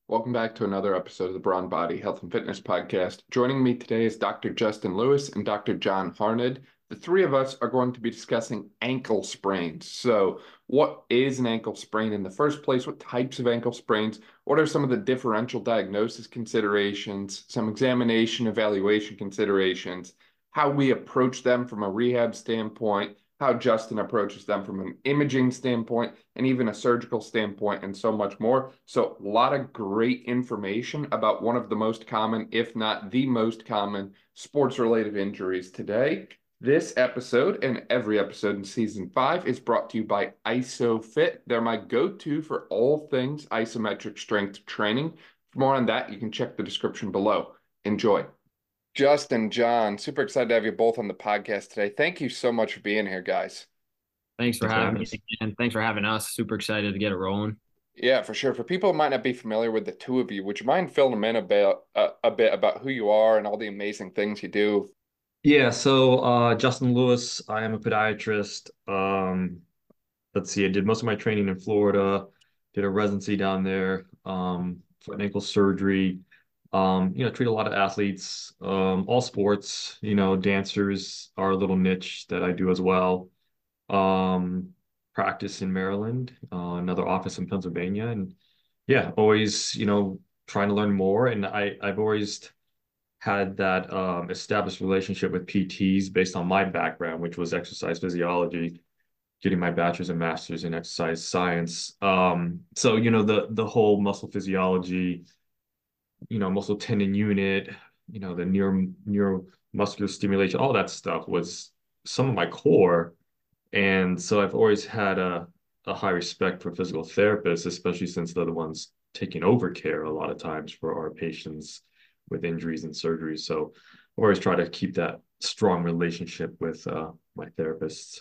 Welcome back to another episode of the Brawn Body Health and Fitness Podcast. Joining me today is Dr. Justin Lewis and Dr. John Harned. The three of us are going to be discussing ankle sprains. So, what is an ankle sprain in the first place? What types of ankle sprains? What are some of the differential diagnosis considerations? Some examination evaluation considerations? How we approach them from a rehab standpoint? How Justin approaches them from an imaging standpoint and even a surgical standpoint, and so much more. So, a lot of great information about one of the most common, if not the most common, sports related injuries today. This episode and every episode in season 5 is brought to you by ISOFIT. They're my go to for all things isometric strength training. For more on that, you can check the description below. Enjoy. Justin, John, super excited to have you both on the podcast today. Thank you so much for being here, guys. Thanks for Thanks for having having me, us. and thanks for having us. Super excited to get it rolling. Yeah, for sure. For people who might not be familiar with the two of you, would you mind filling them in a bit about who you are and all the amazing things you do? Justin Lewis, I am a podiatrist. Let's see, I did most of my training in Florida, did a residency down there, foot and ankle surgery. Treat a lot of athletes, all sports, dancers are a little niche that I do as well. Um, Practice in Maryland, another office in Pennsylvania, and yeah, always, trying to learn more. And I've always had that established relationship with PTs based on my background, which was exercise physiology, getting my bachelor's and master's in exercise science. The whole muscle physiology, muscle tendon unit, the neuromuscular stimulation, all that stuff was some of my core. And so I've always had a high respect for physical therapists, especially since they're the ones taking over care a lot of times for our patients with injuries and surgeries. So I always try to keep that strong relationship with my therapists.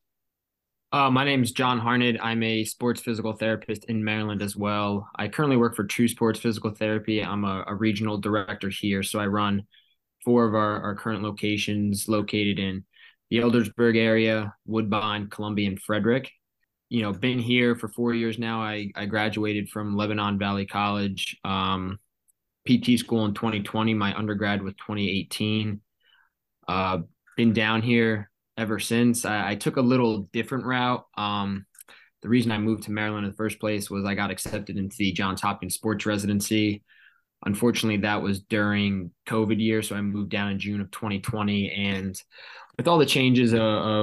My name is John Harned. I'm a sports physical therapist in Maryland as well. I currently work for True Sports Physical Therapy. I'm a regional director here, so I run four of our current locations located in the Eldersburg area, Woodbine, Columbia, and Frederick. Been here for 4 years now. I graduated from Lebanon Valley College, PT school in 2020. My undergrad was 2018. Been down here ever since. I took a little different route. The reason I moved to Maryland in the first place was I got accepted into the Johns Hopkins sports residency. Unfortunately, that was during COVID year, so I moved down in June of 2020. And with all the changes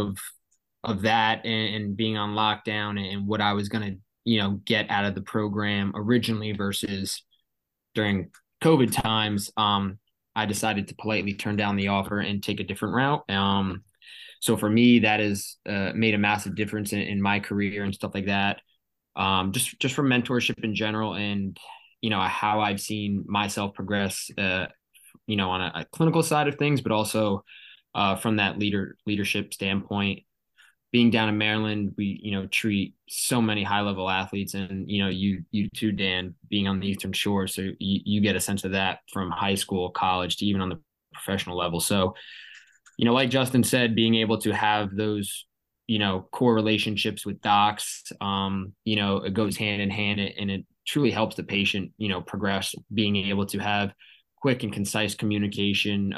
of that and being on lockdown and what I was going to get out of the program originally versus during COVID times, I decided to politely turn down the offer and take a different route. So for me, that has made a massive difference in my career and stuff like that. Just from mentorship in general, and how I've seen myself progress. On a clinical side of things, but also from that leadership standpoint. Being down in Maryland, we treat so many high level athletes, and you too, Dan, being on the Eastern Shore, so you get a sense of that from high school, college, to even on the professional level. So like Justin said, being able to have those, core relationships with docs, it goes hand in hand, and it truly helps the patient, progress. Being able to have quick and concise communication,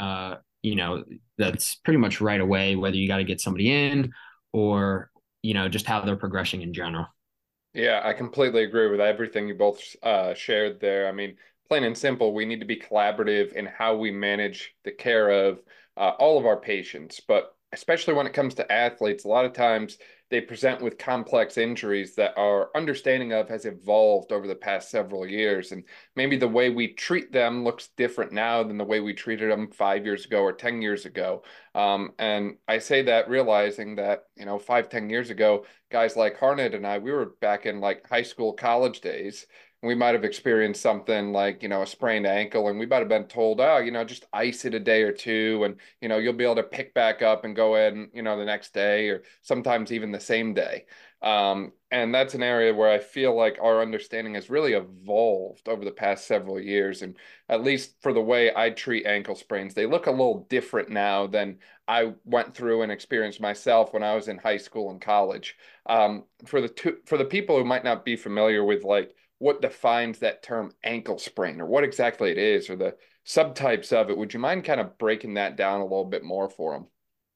that's pretty much right away, whether you got to get somebody in or, just how they're progressing in general. Yeah, I completely agree with everything you both shared there. I mean, plain and simple, we need to be collaborative in how we manage the care of all of our patients, but especially when it comes to athletes, a lot of times they present with complex injuries that our understanding of has evolved over the past several years. And maybe the way we treat them looks different now than the way we treated them 5 years ago or 10 years ago. And I say that realizing that, 5, 10 years ago, guys like Harnett and I, we were back in like high school, college days. We might have experienced something like, a sprained ankle, and we might have been told, oh, just ice it a day or two, and, you'll be able to pick back up and go in, the next day or sometimes even the same day. And that's an area where I feel like our understanding has really evolved over the past several years. And at least for the way I treat ankle sprains, they look a little different now than I went through and experienced myself when I was in high school and college. For the people who might not be familiar with like what defines that term ankle sprain or what exactly it is or the subtypes of it. Would you mind kind of breaking that down a little bit more for them?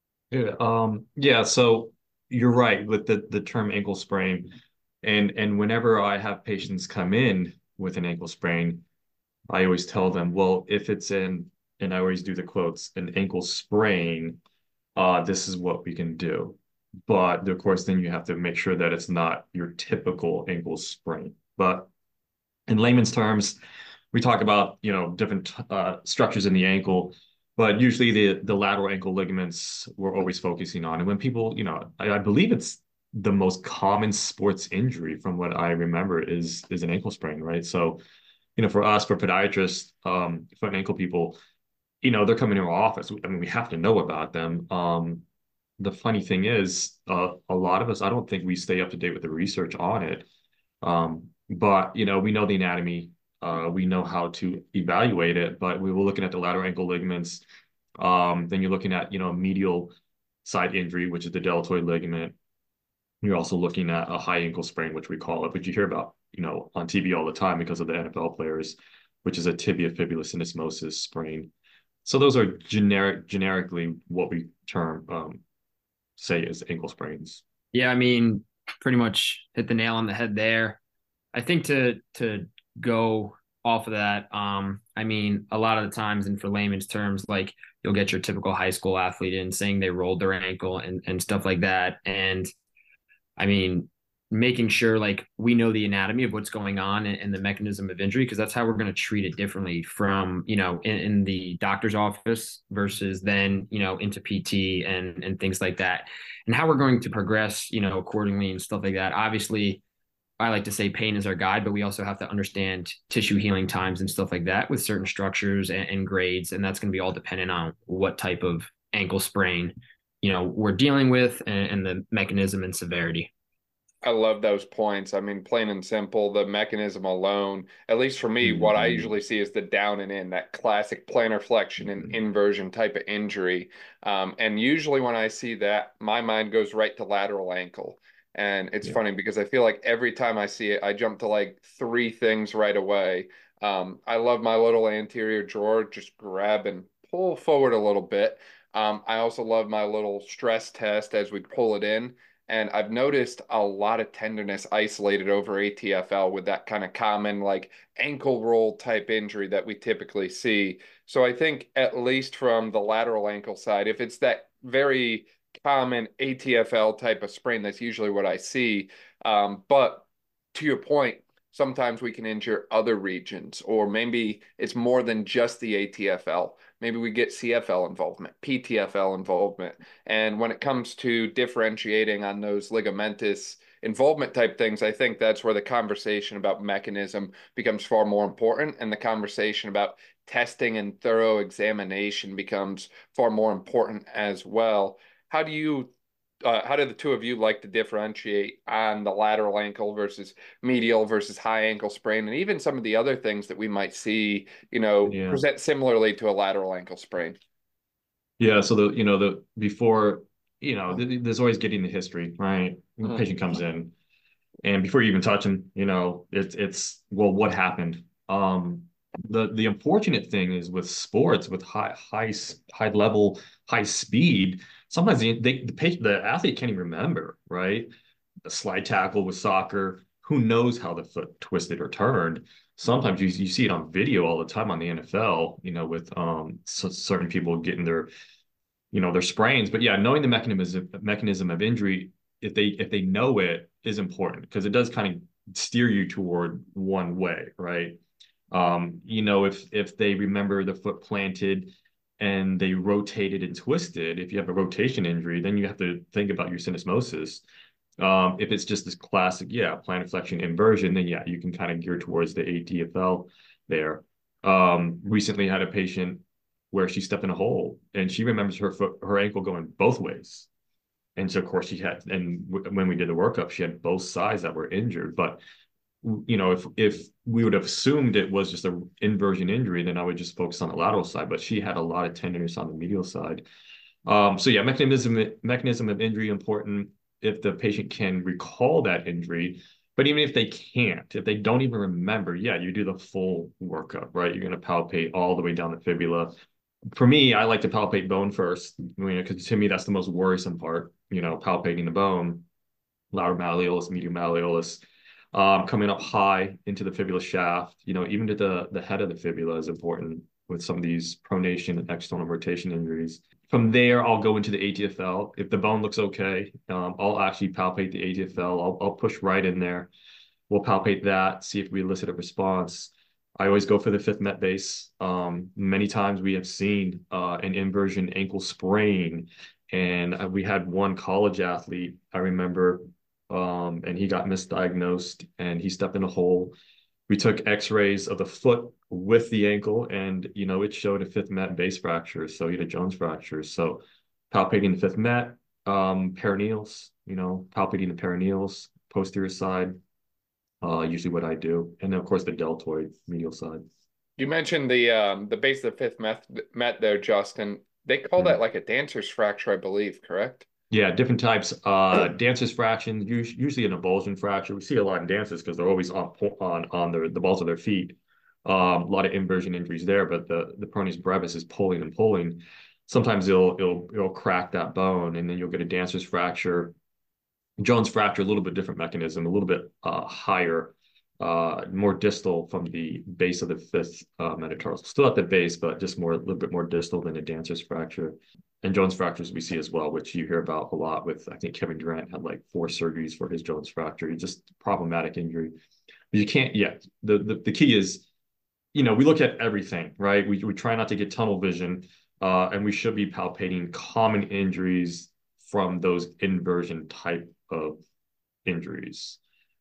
Yeah, so you're right with the term ankle sprain. And whenever I have patients come in with an ankle sprain, I always tell them, well, if it's and I always do the quotes, an ankle sprain, this is what we can do. But of course, then you have to make sure that it's not your typical ankle sprain. But in layman's terms, we talk about, different structures in the ankle, but usually the lateral ankle ligaments we're always focusing on. And when people, I believe it's the most common sports injury from what I remember is an ankle sprain, right? So, for us, for podiatrists, foot and ankle people, they're coming to our office. I mean, we have to know about them. The funny thing is, a lot of us, I don't think we stay up to date with the research on it. But we know the anatomy, we know how to evaluate it, but we were looking at the lateral ankle ligaments. Then you're looking at, medial side injury, which is the deltoid ligament. You're also looking at a high ankle sprain, which we call it, but you hear about, on TV all the time because of the NFL players, which is a tibia fibula syndesmosis sprain. So those are generically what we term say as ankle sprains. Yeah, I mean, pretty much hit the nail on the head there. I think to go off of that, I mean, a lot of the times, and for layman's terms, like you'll get your typical high school athlete in saying they rolled their ankle and stuff like that. And I mean, making sure like we know the anatomy of what's going on and the mechanism of injury, because that's how we're going to treat it differently from, in the doctor's office versus then, into PT and things like that, and how we're going to progress, accordingly and stuff like that. Obviously, I like to say pain is our guide, but we also have to understand tissue healing times and stuff like that with certain structures and grades. And that's going to be all dependent on what type of ankle sprain, we're dealing with and the mechanism and severity. I love those points. I mean, plain and simple, the mechanism alone, at least for me, what I Mhm. usually see is the down and in, that classic plantar flexion and Mhm. inversion type of injury. And usually when I see that, my mind goes right to lateral ankle. And it's Yeah. funny because I feel like every time I see it, I jump to like three things right away. I love my little anterior drawer, just grab and pull forward a little bit. I also love my little stress test as we pull it in. And I've noticed a lot of tenderness isolated over ATFL with that kind of common like ankle roll type injury that we typically see. So I think at least from the lateral ankle side, if it's that very common ATFL type of sprain, that's usually what I see. But to your point, sometimes we can injure other regions, or maybe it's more than just the ATFL. Maybe we get CFL involvement, PTFL involvement. And when it comes to differentiating on those ligamentous involvement type things, I think that's where the conversation about mechanism becomes far more important. And the conversation about testing and thorough examination becomes far more important as well. How do you how do the two of you like to differentiate on the lateral ankle versus medial versus high ankle sprain, and even some of the other things that we might see, Yeah. present similarly to a lateral ankle sprain? Yeah. So the before, there's always getting the history, right? When the Mhm. patient comes in, and before you even touch them, it's well, what happened? The unfortunate thing is with sports with high level, high speed, sometimes the athlete can't even remember, right? A slide tackle with soccer, who knows how the foot twisted or turned. Sometimes you see it on video all the time on the NFL, with certain people getting their sprains. But yeah, knowing the mechanism of injury, if they know it, is important because it does kind of steer you toward one way, right? If they remember the foot planted and they rotated and twisted, if you have a rotation injury, then you have to think about your syndesmosis. If it's just this classic, yeah, plantar flexion inversion, then yeah, you can kind of gear towards the ATFL there. Recently had a patient where she stepped in a hole and she remembers her ankle going both ways. And so of course when we did the workup, she had both sides that were injured. But if we would have assumed it was just an inversion injury, then I would just focus on the lateral side. But she had a lot of tenderness on the medial side. So yeah, mechanism of injury important. If the patient can recall that injury, But even if they can't, if they don't even remember, yeah, you do the full workup, right? You're going to palpate all the way down the fibula. For me, I like to palpate bone first, because to me, that's the most worrisome part, palpating the bone, lateral malleolus, medial malleolus, coming up high into the fibula shaft, even to the head of the fibula is important with some of these pronation and external rotation injuries. From there, I'll go into the ATFL. If the bone looks okay, I'll actually palpate the ATFL. I'll push right in there. We'll palpate that, see if we elicit a response. I always go for the fifth Met base. Many times we have seen an inversion ankle sprain, and we had one college athlete, I remember, and he got misdiagnosed and he stepped in a hole. We took x-rays of the foot with the ankle, and it showed a fifth Met base fracture, so he had a Jones fracture. So palpating the fifth Met, perineals, palpating the perineals, posterior side, usually what I do. And then of course the deltoid medial side. You mentioned the base of the fifth met there, Justin. They call that like a dancer's fracture, I believe, correct? Yeah, different types. Dancers fractions, usually an avulsion fracture. We see a lot in dancers because they're always on the balls of their feet. A lot of inversion injuries there, but the peroneus brevis is pulling and pulling. Sometimes it'll crack that bone, and then you'll get a dancer's fracture. Jones fracture, a little bit different mechanism, a little bit higher, more distal from the base of the fifth metatarsal. Still at the base, but just a little bit more distal than a dancer's fracture. And Jones fractures we see as well, which you hear about a lot with, I think Kevin Durant had like 4 surgeries for his Jones fracture. It's just problematic injury. But you can't, yeah, the key is, we look at everything, right? We try not to get tunnel vision, and we should be palpating common injuries from those inversion type of injuries.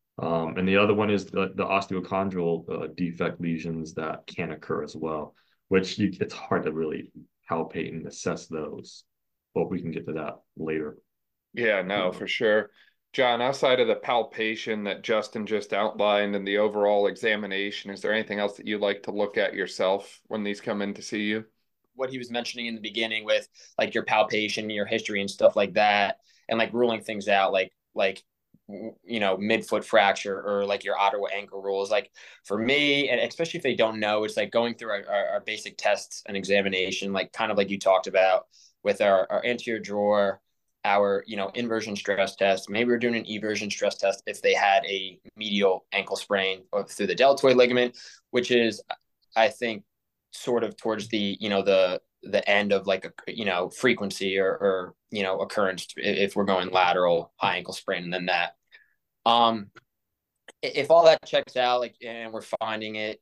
And the other one is the osteochondral defect lesions that can occur as well, which it's hard to really palpate and assess those, but we can get to that later. Yeah, no, for sure. John, outside of the palpation that Justin just outlined and the overall examination, is there anything else that you like to look at yourself when these come in to see you? What he was mentioning in the beginning with like your palpation, your history and stuff like that, and like ruling things out, like midfoot fracture or like your Ottawa ankle rules. Like for me, and especially if they don't know, it's like going through our basic tests and examination, like kind of like you talked about with our anterior drawer, our inversion stress test. Maybe we're doing an eversion stress test if they had a medial ankle sprain or through the deltoid ligament, which is, I think, sort of towards the the end of like a frequency or occurrence if we're going lateral high ankle sprain. And then that if all that checks out, like, and we're finding it,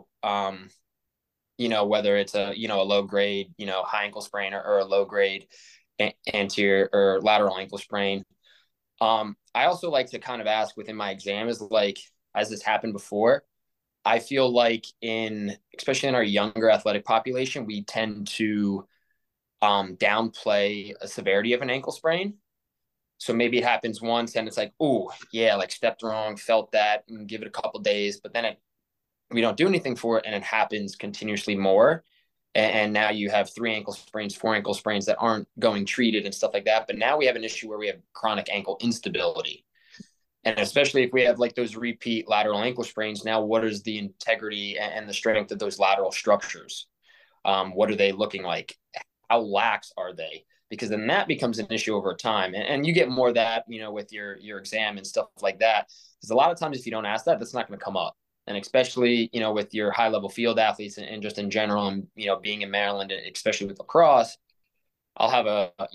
whether it's a low grade high ankle sprain or a low grade anterior or lateral ankle sprain. I also like to kind of ask within my exam is like, has this happened before? I feel like especially in our younger athletic population, we tend to downplay a severity of an ankle sprain. So maybe it happens once and it's like, oh yeah, like stepped wrong, felt that, and give it a couple days, but then we don't do anything for it, and it happens continuously more. And now you have 3 ankle sprains, 4 ankle sprains that aren't going treated and stuff like that. But now we have an issue where we have chronic ankle instability. And especially if we have like those repeat lateral ankle sprains, now what is the integrity and the strength of those lateral structures? What are they looking like? How lax are they? Because then that becomes an issue over time. And you get more of that, with your exam and stuff like that. Because a lot of times if you don't ask that, that's not going to come up. And especially, with your high level field athletes and just in general, and, being in Maryland, especially with lacrosse, I'll have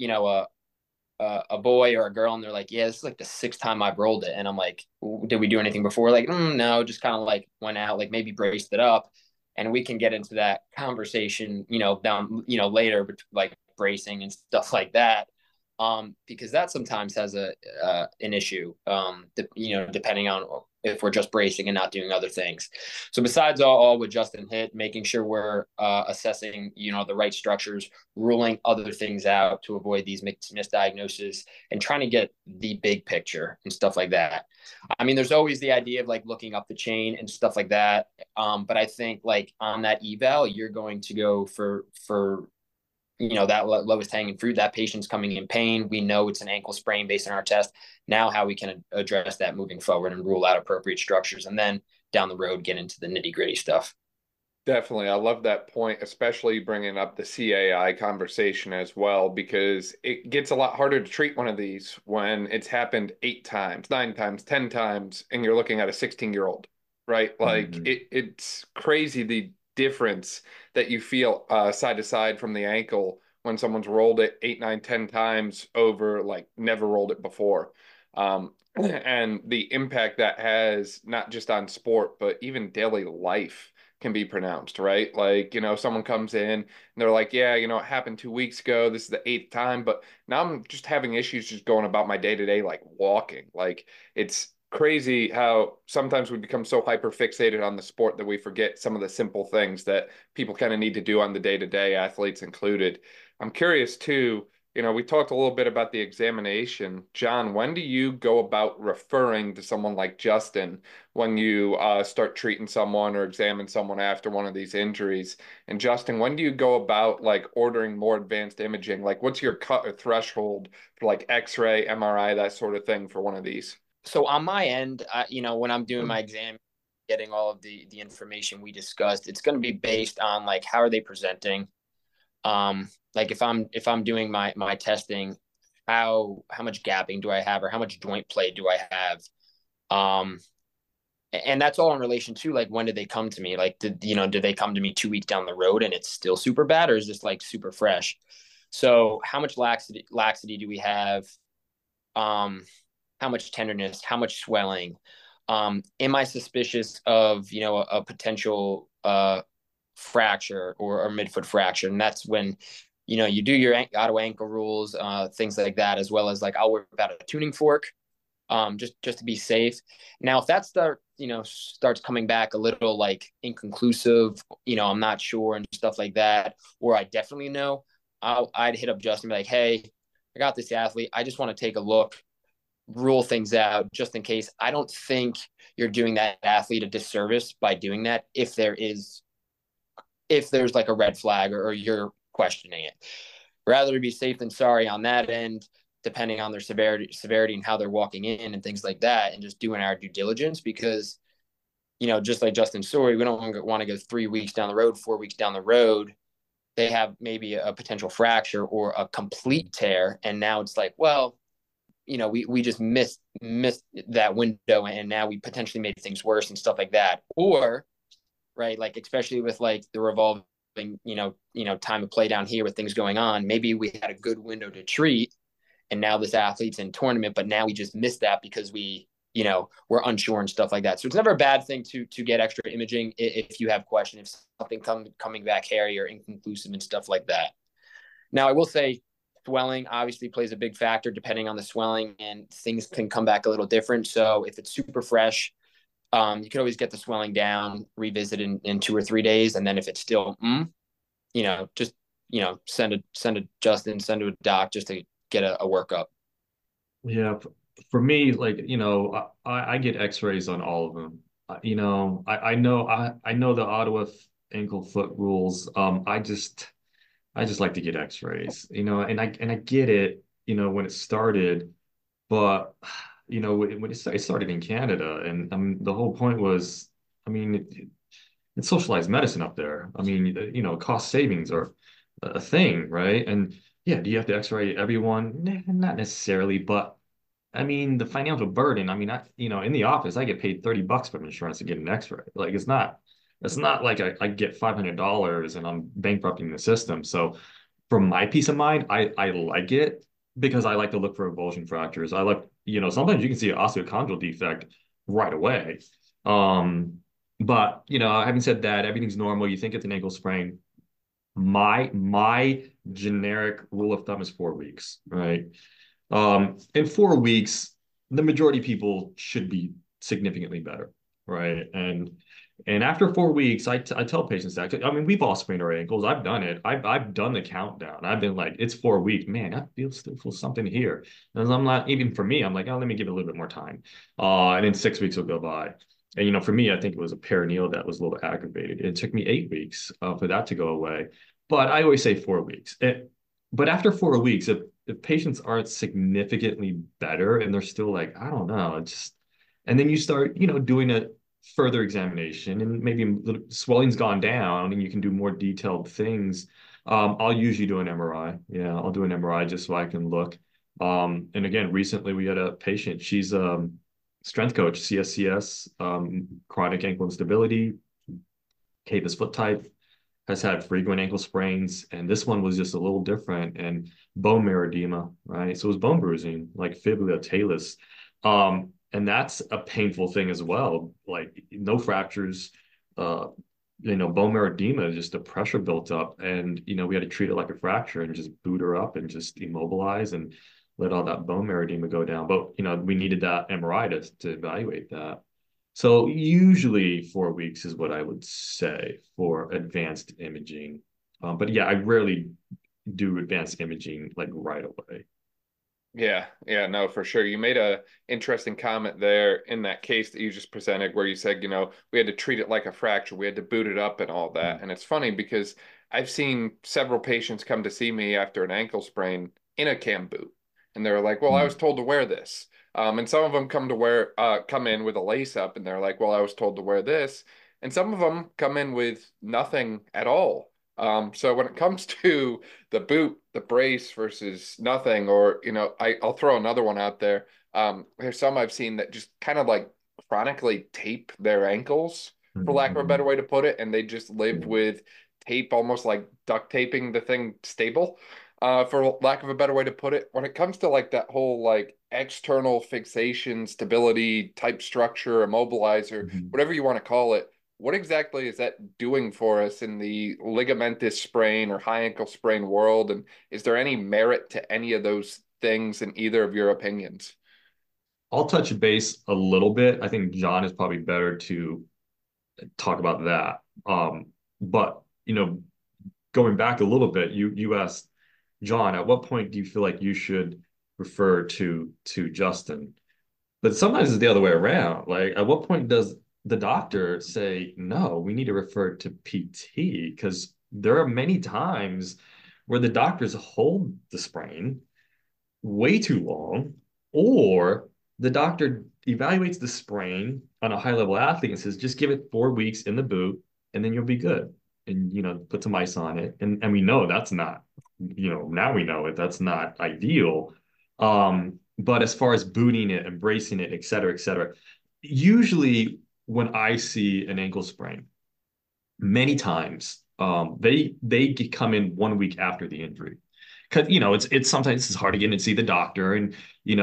a boy or a girl and they're like, yeah, this is like the 6th time I've rolled it. And I'm like, did we do anything before? Like, no, just kind of like went out, like maybe braced it up. And we can get into that conversation, down, later, but like bracing and stuff like that. Because that sometimes has an issue, depending on if we're just bracing and not doing other things. So besides all what Justin hit, making sure we're assessing, the right structures, ruling other things out to avoid these misdiagnoses, and trying to get the big picture and stuff like that. I mean, there's always the idea of like looking up the chain and stuff like that. But I think like on that eval, you're going to go for that lowest hanging fruit. That patient's coming in pain. We know it's an ankle sprain based on our test. Now, how we can address that moving forward and rule out appropriate structures, and then down the road get into the nitty gritty stuff. Definitely. I love that point, especially bringing up the CAI conversation as well, because it gets a lot harder to treat one of these when it's happened 8 times, 9 times, 10 times, and you're looking at a 16-year-old, right? Like it's crazy the difference that you feel side to side from the ankle when someone's rolled it 8, 9, 10 times over, like never rolled it before. And the impact that has not just on sport, but even daily life can be pronounced, right? Like, someone comes in and they're like, yeah, it happened 2 weeks ago. This is the 8th time, but now I'm just having issues just going about my day to day, like walking. Like, it's crazy how sometimes we become so hyper fixated on the sport that we forget some of the simple things that people kind of need to do on the day to day, athletes included. I'm curious too. We talked a little bit about the examination. John, when do you go about referring to someone like Justin when you start treating someone or examine someone after one of these injuries? And Justin, when do you go about like ordering more advanced imaging? Like, what's your cut or threshold for like X-ray, MRI, that sort of thing for one of these? So on my end, when I'm doing my exam, getting all of the information we discussed, it's going to be based on like how are they presenting. Like if I'm doing my testing, how much gapping do I have, or how much joint play do I have? And that's all in relation to like when did they come to me? Like did they come to me 2 weeks down the road and it's still super bad, or is this like super fresh? So how much laxity do we have? How much tenderness, how much swelling? Am I suspicious of a potential fracture or midfoot fracture? And that's when you do your auto ankle rules, things like that, as well as like I'll worry about a tuning fork, just to be safe. Now, if that starts coming back a little like inconclusive, I'm not sure and stuff like that, or I definitely know, I'd hit up Justin and be like, hey, I got this athlete. I just want to take a look, rule things out just in case. I don't think you're doing that athlete a disservice by doing that if there's like a red flag or you're questioning it. Rather to be safe than sorry on that end, depending on their severity and how they're walking in and things like that, and just doing our due diligence, because just like Justin's story, we don't want to go 3 weeks down the road, 4 weeks down the road, they have maybe a potential fracture or a complete tear, and now it's like, well, we just missed that window, and now we potentially made things worse and stuff like that. Or, right, like especially with like the revolving, time of play down here with things going on, maybe we had a good window to treat, and now this athlete's in tournament, but now we just missed that because we're unsure and stuff like that. So it's never a bad thing to get extra imaging if you have questions, if something coming back hairy or inconclusive and stuff like that. Now, I will say, swelling obviously plays a big factor depending on the swelling, and things can come back a little different. So if it's super fresh, you could always get the swelling down, revisit in 2 or 3 days. And then if it's still, just, send a Justin, send to a doc just to get a workup. Yeah. For me, like, I get x-rays on all of them. I know the Ottawa ankle foot rules. I just like to get x-rays, and I get it, when it started, but when it started in Canada, and the whole point was, it's socialized medicine up there. Cost savings are a thing, right? And yeah, do you have to x-ray everyone? Nah, not necessarily, but the financial burden. In the office, I get paid $30 from insurance to get an x-ray. Like it's not like I get $500 and I'm bankrupting the system. So for my peace of mind, I like it because I like to look for avulsion fractures. I like, sometimes you can see an osteochondral defect right away. But having said that, everything's normal. You think it's an ankle sprain. My generic rule of thumb is 4 weeks, right? In 4 weeks, the majority of people should be significantly better, right? And after 4 weeks, I tell patients that, we've all sprained our ankles. I've done it. I've done the countdown. I've been like, it's 4 weeks, man. Still feel something here. And I'm not, even for me, I'm like, oh, let me give it a little bit more time. And then 6 weeks will go by. And for me, I think it was a perineal that was a little aggravated. It took me 8 weeks for that to go away. But I always say 4 weeks. but after 4 weeks, if patients aren't significantly better and they're still like, I don't know, it's just, and then you start, doing a further examination and maybe the swelling's gone down and you can do more detailed things. I'll usually do an MRI. Yeah, I'll do an MRI just so I can look. And again, recently we had a patient, she's strength coach, CSCS, chronic ankle instability, Cavus foot type, has had frequent ankle sprains, and this one was just a little different and bone marrow edema, right? So it was bone bruising, like fibula talus. And that's a painful thing as well. Like no fractures, uh, bone marrow edema, just the pressure built up, and we had to treat it like a fracture and just boot her up and just immobilize and let all that bone marrow edema go down. But we needed that MRI to evaluate that. So usually 4 weeks is what I would say for advanced imaging. But yeah, I rarely do advanced imaging like right away. Yeah, yeah, no, for sure. You made a interesting comment there in that case that you just presented where you said, we had to treat it like a fracture, we had to boot it up and all that. And it's funny because I've seen several patients come to see me after an ankle sprain in a cam boot. And they're like, well, I was told to wear this. And some of them come in with a lace up and they're like, well, I was told to wear this. And some of them come in with nothing at all. So when it comes to the boot, the brace versus nothing, or I'll throw another one out there. There's some I've seen that just kind of like chronically tape their ankles, for lack of a better way to put it, and they just live with tape, almost like duct taping the thing stable, for lack of a better way to put it. When it comes to like that whole like external fixation, stability type structure, immobilizer, whatever you want to call it, what exactly is that doing for us in the ligamentous sprain or high ankle sprain world? And is there any merit to any of those things in either of your opinions? I'll touch base a little bit. I think John is probably better to talk about that. But going back a little bit, you asked John, at what point do you feel like you should refer to Justin? But sometimes it's the other way around. Like, at what point does the doctor say, no, we need to refer to PT? Because there are many times where the doctors hold the sprain way too long, or the doctor evaluates the sprain on a high level athlete and says, just give it 4 weeks in the boot and then you'll be good. And, put some ice on it. And we know that's not, now we know it, that's not ideal. But as far as booting it, embracing it, et cetera, usually when I see an ankle sprain, many times they come in 1 week after the injury. Because it's sometimes it's hard to get in and see the doctor, and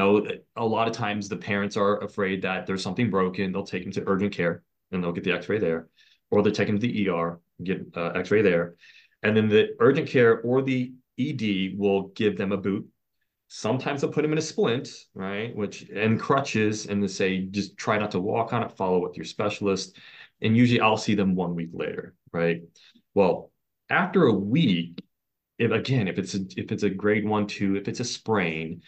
a lot of times the parents are afraid that there's something broken. They'll take them to urgent care and they'll get the X-ray there, or they'll take them to the ER, get X-ray there, and then the urgent care or the ED will give them a boot. Sometimes they'll put them in a splint, right? And crutches, and they say just try not to walk on it. Follow with your specialist, and usually I'll see them 1 week later, right? Well, after a week, if it's a grade 1, 2, if it's a sprain,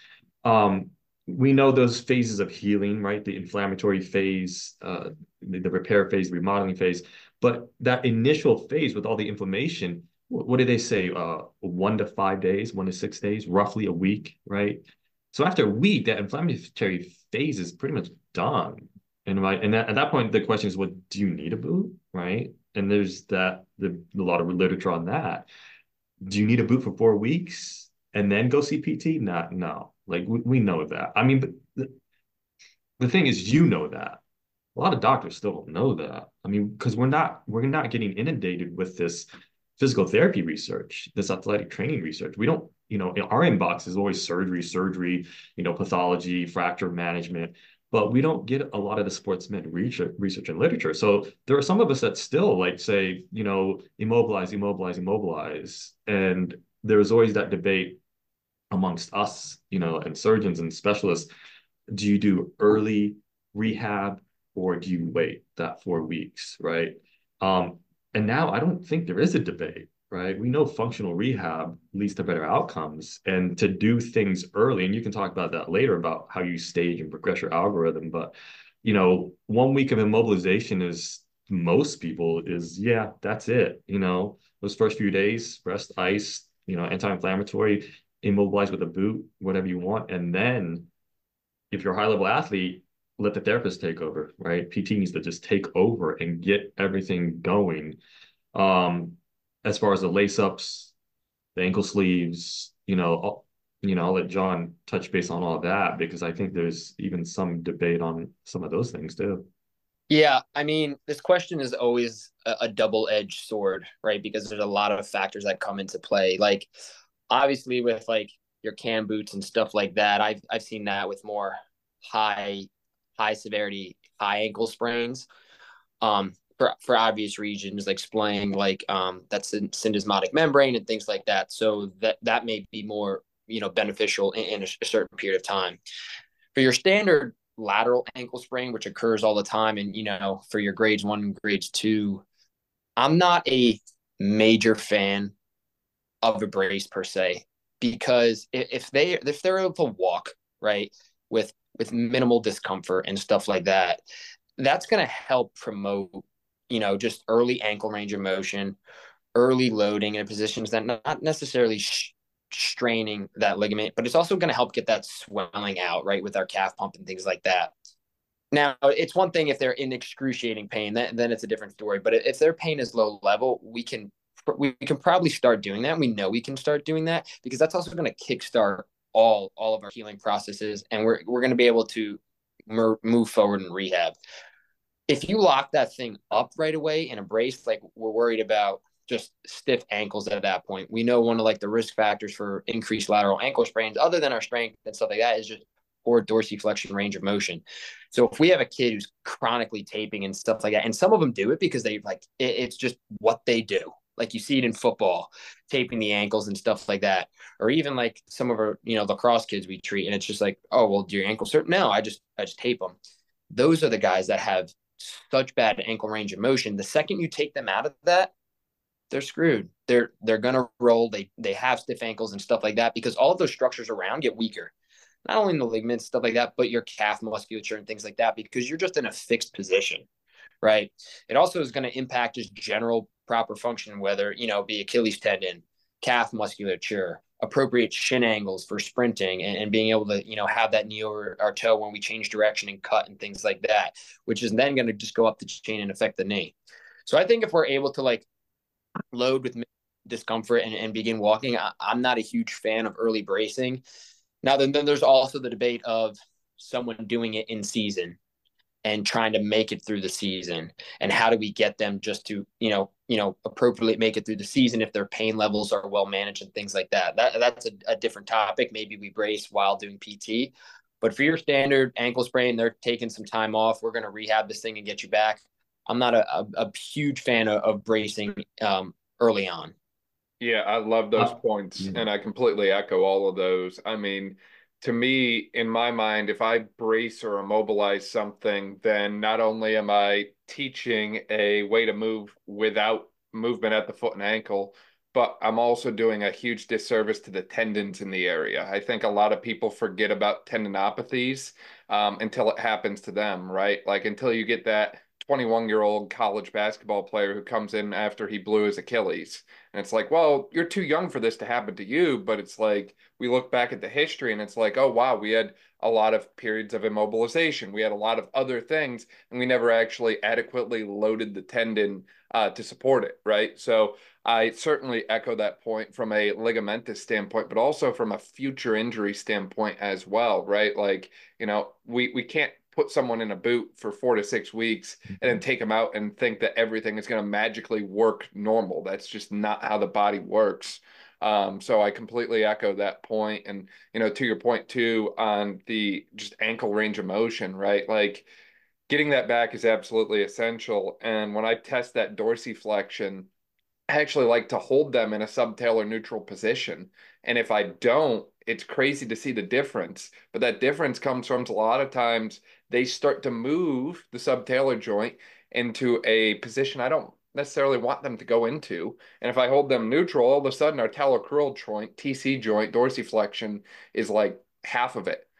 we know those phases of healing, right? The inflammatory phase, the repair phase, the remodeling phase. But that initial phase with all the inflammation, what do they say? 1 to 5 days, 1 to 6 days, roughly a week, right? So after a week, that inflammatory phase is pretty much done. And at that point, the question is, well, do you need a boot, right? And there's a lot of literature on that. Do you need a boot for 4 weeks and then go see PT? Not, no. Like we know that. I mean, but the thing is, that. A lot of doctors still don't know that. I mean, because we're not getting inundated with this physical therapy research, this athletic training research. We don't, our inbox is always surgery, pathology, fracture management, but we don't get a lot of the sports med research and literature. So there are some of us that still like say, immobilize. And there's always that debate amongst us, and surgeons and specialists. Do you do early rehab or do you wait that 4 weeks, right? And now I don't think there is a debate, right? We know functional rehab leads to better outcomes, and to do things early, and you can talk about that later about how you stage and progress your algorithm. But, 1 week of immobilization is most people is, yeah, that's it. Those first few days, rest, ice, anti-inflammatory, immobilize with a boot, whatever you want. And then if you're a high-level athlete, let the therapist take over, right? PT needs to just take over and get everything going. Um, as far as the lace-ups, the ankle sleeves, I'll let John touch base on all that because I think there's even some debate on some of those things too. Yeah, I mean, this question is always a double-edged sword, right? Because there's a lot of factors that come into play. Like, obviously, with like your cam boots and stuff like that, I've seen that with more high high severity high ankle sprains. For obvious reasons, like splaying, like that's a syndesmotic membrane and things like that. So that may be more beneficial in a certain period of time. For your standard lateral ankle sprain, which occurs all the time, and for your grades 1 and grades 2, I'm not a major fan of a brace per se, because if they're able to walk right with minimal discomfort and stuff like that, that's going to help promote just early ankle range of motion, early loading in positions that not necessarily straining that ligament, but it's also going to help get that swelling out, right, with our calf pump and things like that. Now, it's one thing if they're in excruciating pain, then it's a different story. But if their pain is low level, we can probably start doing that. We know we can start doing that because that's also going to kickstart all of our healing processes, and we're going to be able to move forward in rehab. If you lock that thing up right away in a brace, like we're worried about just stiff ankles at that point. We know one of like the risk factors for increased lateral ankle sprains, other than our strength and stuff like that, is just poor dorsiflexion range of motion. So if we have a kid who's chronically taping and stuff like that, and some of them do it because they like it's just what they do. Like you see it in football, taping the ankles and stuff like that, or even like some of our lacrosse kids we treat, and it's just like, oh well, do your ankles hurt? No, I just tape them. Those are the guys that have such bad ankle range of motion. The second you take them out of that, they're screwed. They're gonna roll. They have stiff ankles and stuff like that because all of those structures around get weaker. Not only in the ligaments, stuff like that, but your calf musculature and things like that, because you're just in a fixed position, right? It also is going to impact just general proper function, whether be Achilles tendon, calf musculature, appropriate shin angles for sprinting, and being able to have that knee over our toe when we change direction and cut and things like that, which is then going to just go up the chain and affect the knee. So I think if we're able to like load with discomfort and begin walking, I'm not a huge fan of early bracing. Now, then there's also the debate of someone doing it in season and trying to make it through the season, and how do we get them just to appropriately make it through the season if their pain levels are well managed and things like that. That's a different topic. Maybe we brace while doing PT, but for your standard ankle sprain, they're taking some time off. We're going to rehab this thing and get you back. I'm not a huge fan of bracing early on. Yeah, I love those points, Yeah. and I completely echo all of those. I mean, to me, in my mind, if I brace or immobilize something, then not only am I teaching a way to move without movement at the foot and ankle, but I'm also doing a huge disservice to the tendons in the area. I think a lot of people forget about tendinopathies until it happens to them, right? Like until you get that 21-year-old college basketball player who comes in after he blew his Achilles. And it's like, well, you're too young for this to happen to you. But it's like, we look back at the history and it's like, oh, wow, we had a lot of periods of immobilization. We had a lot of other things, and we never actually adequately loaded the tendon to support it, right? So I certainly echo that point from a ligamentous standpoint, but also from a future injury standpoint as well, right? Like, we can't put someone in a boot for 4 to 6 weeks and then take them out and think that everything is going to magically work normal. That's just not how the body works. So I completely echo that point. And, to your point too, on the just ankle range of motion, right? Like getting that back is absolutely essential. And when I test that dorsiflexion, I actually like to hold them in a subtalar neutral position. And if I don't, it's crazy to see the difference. But that difference comes from a lot of times they start to move the subtalar joint into a position I don't necessarily want them to go into. And if I hold them neutral, all of a sudden our talocrural joint, TC joint, dorsiflexion is like half of it.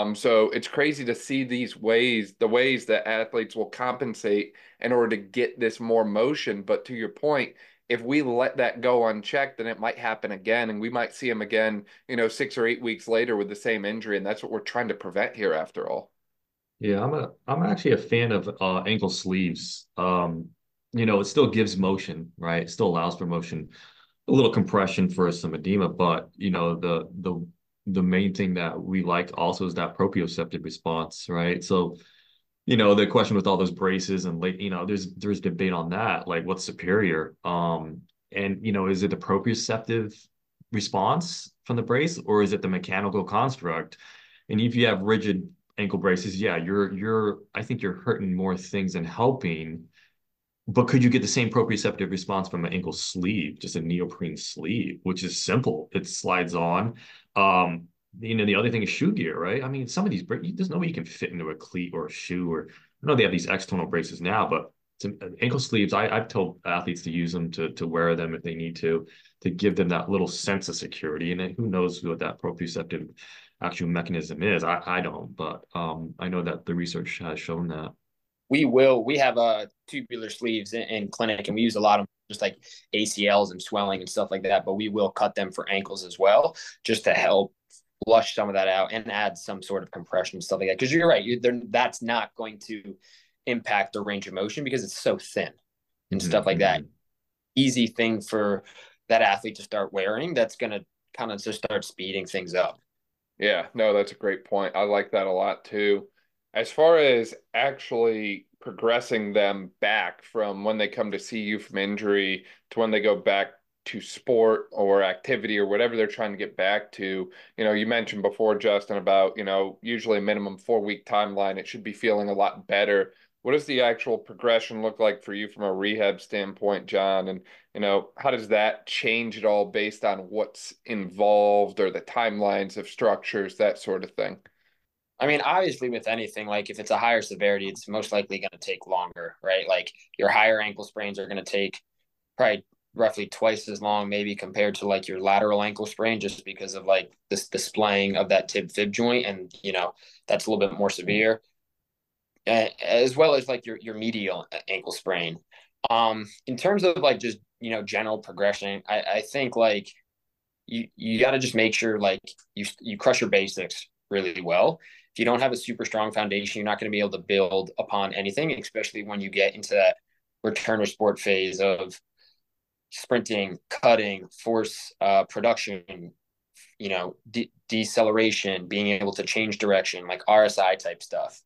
So it's crazy to see the ways that athletes will compensate in order to get this more motion. But to your point, if we let that go unchecked, then it might happen again, and we might see him again, 6 or 8 weeks later with the same injury, and that's what we're trying to prevent here after all. Yeah, I'm actually a fan of ankle sleeves. It still gives motion, right? It still allows for motion, a little compression for some edema, but the main thing that we like also is that proprioceptive response, right? So, the question with all those braces and late, there's debate on that, like what's superior. And is it the proprioceptive response from the brace or is it the mechanical construct? And if you have rigid ankle braces, yeah, I think you're hurting more things than helping. But could you get the same proprioceptive response from an ankle sleeve, just a neoprene sleeve, which is simple? It slides on. The other thing is shoe gear, right? I mean, some of these there's no way you can fit into a cleat or a shoe, or I know they have these external braces now, but ankle sleeves, I've told athletes to use them to wear them if they need to give them that little sense of security. And then who knows what that proprioceptive actual mechanism is? I don't, but I know that the research has shown that. We have tubular sleeves in clinic, and we use a lot of just like ACLs and swelling and stuff like that, but we will cut them for ankles as well, just to help flush some of that out and add some sort of compression and stuff like that. Because you're right, that's not going to impact the range of motion because it's so thin and stuff like that. Easy thing for that athlete to start wearing that's going to kind of just start speeding things up. Yeah, no, that's a great point. I like that a lot too. As far as actually progressing them back from when they come to see you from injury to when they go back to sport or activity or whatever they're trying to get back to, you mentioned before, Justin, about, usually a minimum 4-week timeline. It should be feeling a lot better. What does the actual progression look like for you from a rehab standpoint, John? And, how does that change at all based on what's involved or the timelines of structures, that sort of thing? I mean, obviously, with anything, like if it's a higher severity, it's most likely going to take longer, right? Like your higher ankle sprains are going to take probably roughly twice as long, maybe compared to like your lateral ankle sprain, just because of like the splaying of that tib fib joint, and that's a little bit more severe, as well as like your medial ankle sprain. In terms of like just general progression, I think like you got to just make sure like you crush your basics really well. If you don't have a super strong foundation, you're not going to be able to build upon anything, especially when you get into that return to sport phase of sprinting, cutting, force production, deceleration, being able to change direction, like RSI type stuff.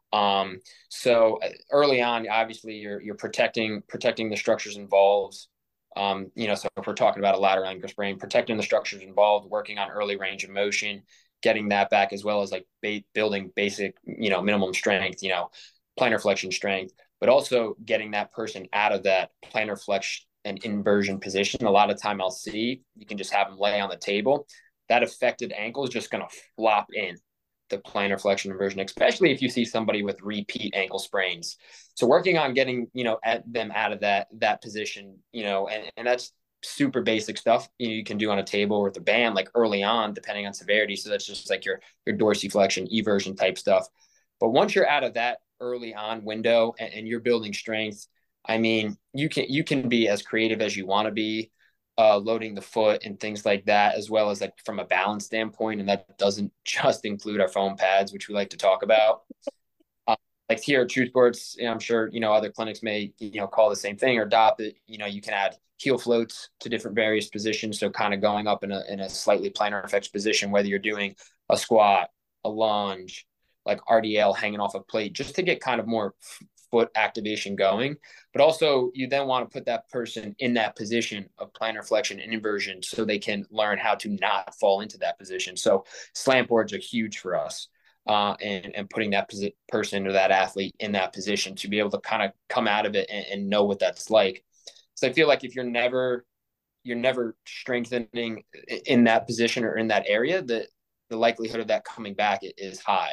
So early on, obviously you're protecting the structures involved. So if we're talking about a lateral ankle sprain, protecting the structures involved, working on early range of motion, getting that back, as well as like building basic, minimum strength, plantar flexion strength, but also getting that person out of that plantar flexion and inversion position. A lot of time I'll see, you can just have them lay on the table. That affected ankle is just going to flop in the plantar flexion inversion, especially if you see somebody with repeat ankle sprains. So working on getting, at them out of that position, and that's super basic stuff you can do on a table or with a band, like early on, depending on severity. So that's just like your dorsiflexion, eversion type stuff. But once you're out of that early on window and you're building strength, I mean, you can be as creative as you want to be, loading the foot and things like that, as well as like from a balance standpoint. And that doesn't just include our foam pads, which we like to talk about. Like here at True Sports, I'm sure, other clinics may, call the same thing or adopt it. You can add heel floats to different various positions. So kind of going up in a slightly plantar flex position, whether you're doing a squat, a lunge, like RDL hanging off a plate, just to get kind of more foot activation going. But also you then want to put that person in that position of plantar flexion and inversion so they can learn how to not fall into that position. So slant boards are huge for us. And putting that person or that athlete in that position to be able to kind of come out of it and know what that's like. So I feel like if you're never strengthening in that position or in that area, the likelihood of that coming back is high.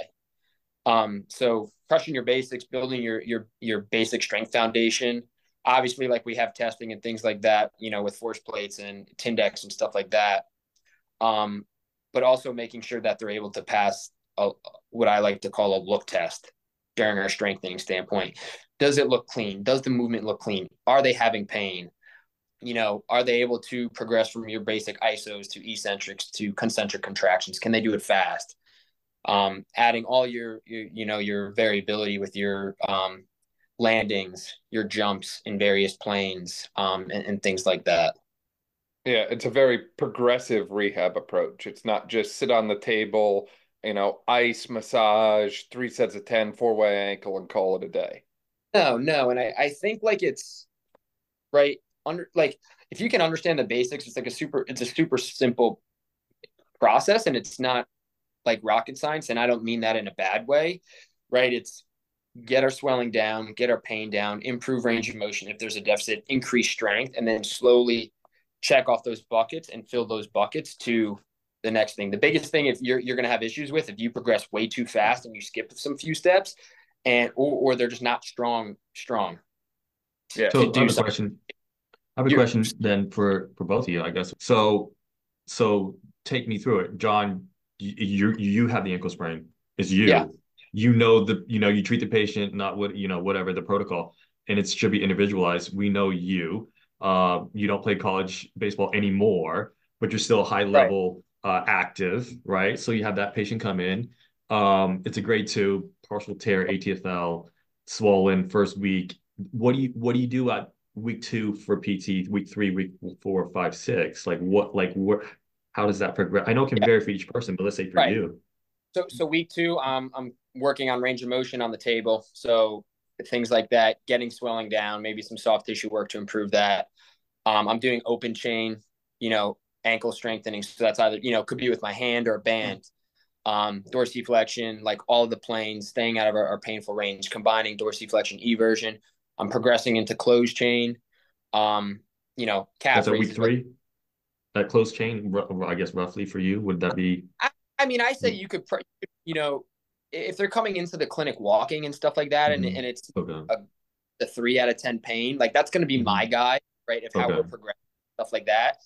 So crushing your basics, building your basic strength foundation. Obviously, like we have testing and things like that, with force plates and Tindex and stuff like that. But also making sure that they're able to pass what I like to call a look test during our strengthening standpoint. Does it look clean? Does the movement look clean? Are they having pain? are they able to progress from your basic isos to eccentrics to concentric contractions? Can they do it fast? Adding all your variability with your landings, your jumps in various planes, and things like that. Yeah, it's a very progressive rehab approach. It's not just sit on the table, ice, massage, 3 sets of 10, four-way ankle, and call it a day. No. And I think like it's right under, like, if you can understand the basics, it's a super simple process, and it's not like rocket science. And I don't mean that in a bad way, right? It's get our swelling down, get our pain down, improve range of motion if there's a deficit, increase strength, and then slowly check off those buckets and fill those buckets to the next thing. The biggest thing, if you're going to have issues with, if you progress way too fast and you skip some few steps, and or they're just not strong. Yeah. So I have a question. I have a question then for both of you, I guess. So take me through it, John. You have the ankle sprain. It's you. Yeah. You treat the patient, not whatever the protocol, and it should be individualized. We know you. You don't play college baseball anymore, but you're still high level active, right? So you have that patient come in. It's a grade 2 partial tear ATFL, swollen first week. What do you do at week 2 for PT, week 3, week 4, 5, 6? How does that progress? I know it can vary for each person, but let's say for you. So week 2, I'm working on range of motion on the table. So things like that, getting swelling down, maybe some soft tissue work to improve that. I'm doing open chain, ankle strengthening. So that's either, could be with my hand or a band. Dorsiflexion, like all of the planes, staying out of our painful range, combining dorsiflexion eversion. I'm progressing into closed chain. Calf That's at week 3. That closed chain, I guess roughly for you, would that be? I say you could, if they're coming into the clinic walking and stuff like that, and it's a 3 out of 10 pain, like that's going to be my guide, right? Of how we're progressing, stuff like that.